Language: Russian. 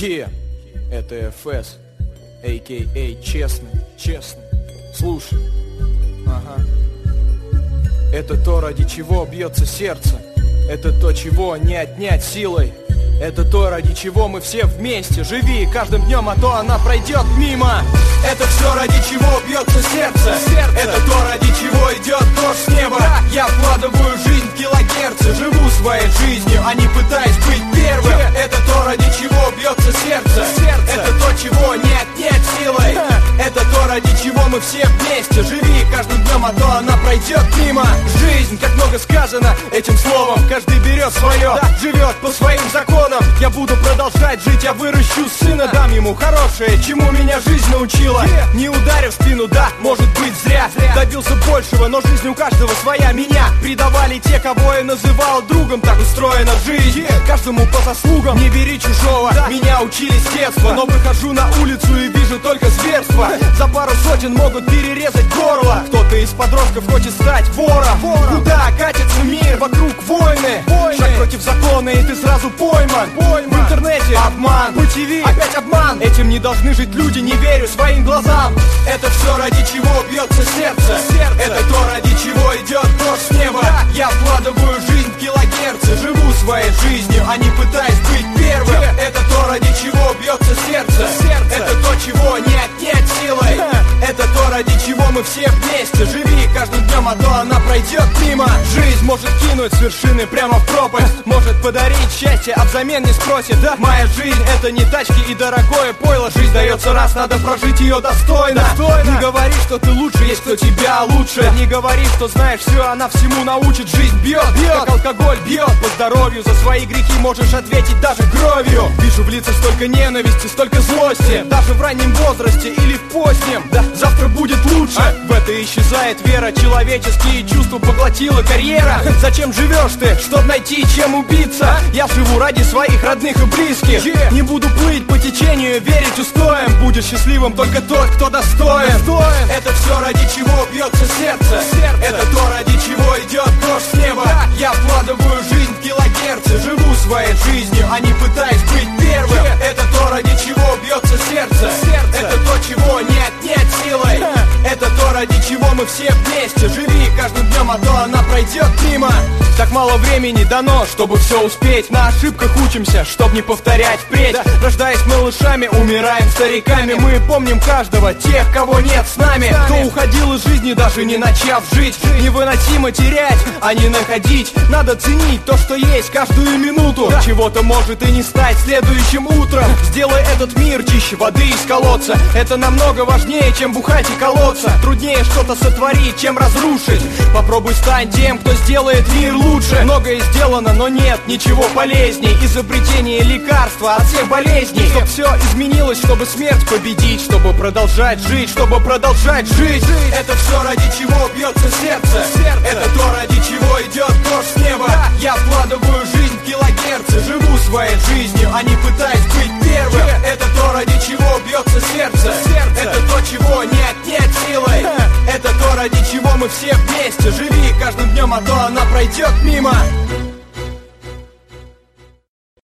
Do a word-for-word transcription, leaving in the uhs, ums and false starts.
Yeah, это эф эс, а ка а честный, честный. Слушай, ага. Это то, ради чего бьется сердце. Это то, чего не отнять силой. Это то, ради чего мы все вместе. Живи каждым днем, а то она пройдет мимо. Это все, ради чего бьется сердце, сердце. Это то, ради чего идет дождь с неба. Да. Я вкладываю жизнь в килогерцы. Живу своей жизнью, а не пытаюсь быть первым. yeah. Это то, ради чего бьется сердце, сердце. Это то, чего не отнять силой. да. Это то, ради чего мы все вместе. Живи каждым днем, а то она пройдет мимо. Жизнь, как много сказано этим словом. Каждый берет свое, да. живет по своим законам. Я буду продолжать жить, я выращу сына. Дам ему хорошее, чему меня жизнь научила. yeah. Не ударив в спину, да, может быть зря. зря Добился большего, но жизнь у каждого своя. Меня предавали те, кого я называл другом. Так устроена жизнь, yeah. каждому по заслугам. Не бери чужого, да. меня учили с детства. yeah. Но выхожу на улицу и вижу только зверство. yeah. За пару сотен могут перерезать горло. Кто-то из подростков хочет стать вором. вором. Куда катится мир? Вокруг войны. войны Шаг против закона, и ты сразу пойман. пойман В интернете обман, по ТВ опять обман. Этим не должны жить люди, не верю своим глазам. Это все, ради чего бьется сердце, сердце. Это то, ради чего идет дождь с неба. да. Я вкладываю жизнь в килогерцы. Живу своей жизнью, а не пытаюсь быть первым. yeah. Это то, ради чего бьется сердце, сердце. Это то, чего не отнять силой. yeah. Это то, ради чего мы все вместе. Живи каждым днем, а то она пройдет мимо. Жизнь может кинуть с вершины прямо в пропасть. Может подарить счастье, а взамен не спросит. да? Моя жизнь это не тачки и дорогое пойло. Жизнь дается раз, надо прожить ее достойно. достойно Не говори, что ты лучше, есть кто тебя лучше. Не говори, что знаешь все, она всему научит. Жизнь бьет, бьет, как алкоголь бьет по здоровью. За свои грехи можешь ответить даже кровью. Вижу в лицах столько ненависти, столько злости. Даже в раннем возрасте или в позднем. Да, завтра будет лучше. а? В это исчезает вера. Человеческие чувства поглотила карьера. Зачем живешь ты? Чтоб найти чем убиться. Я живу ради своих родных и близких. yeah. Не буду плыть по течению, верить устоям. Будет счастливым только тот, кто достоин. достоин. Это все, ради чего бьется сердце, сердце. Это то, ради чего идет дождь с неба. да. Я вкладываю жизнь в килогерцы. Живу своей жизнью, а не пытаюсь быть первым. yeah. Это то, ради чего бьется сердце, сердце. Это то, чего не отнять силой. yeah. Это то, ради чего мы все вместе. Живи каждым днем, а то она пройдет мимо. Так мало времени дано, чтобы все успеть. На ошибках учимся, чтоб не повторять впредь. да. Рождаясь малышами, умираем стариками. Мы помним каждого, тех, кого нет с нами. с нами Кто уходил из жизни, даже не начав жить. Невыносимо терять, а не находить. Надо ценить то, что есть каждую минуту. да. Чего-то может и не стать следующим утром. Сделай этот мир чище воды из колодца. Это намного важнее, чем бухать и колоться. Труднее что-то сотворить, чем разрушить. Попробуй стань тем, кто сделает мир лучше. Многое сделано, но нет ничего полезней. Изобретение лекарства от всех болезней. Чтоб все изменилось, чтобы смерть победить. Чтобы продолжать жить, чтобы продолжать жить. Это все, ради чего бьется сердце, сердце. Это то, ради чего идет дождь с неба. да. Я вкладываю жизнь в килогерцы. Живу своей жизнью, а не пытаюсь быть первым. yeah. Это то, ради чего бьется сердце, сердце. Это то, чего не отнять силой. yeah. Это то, ради чего мы все вместе. Живи каждым днем, а то она пройдет мимо.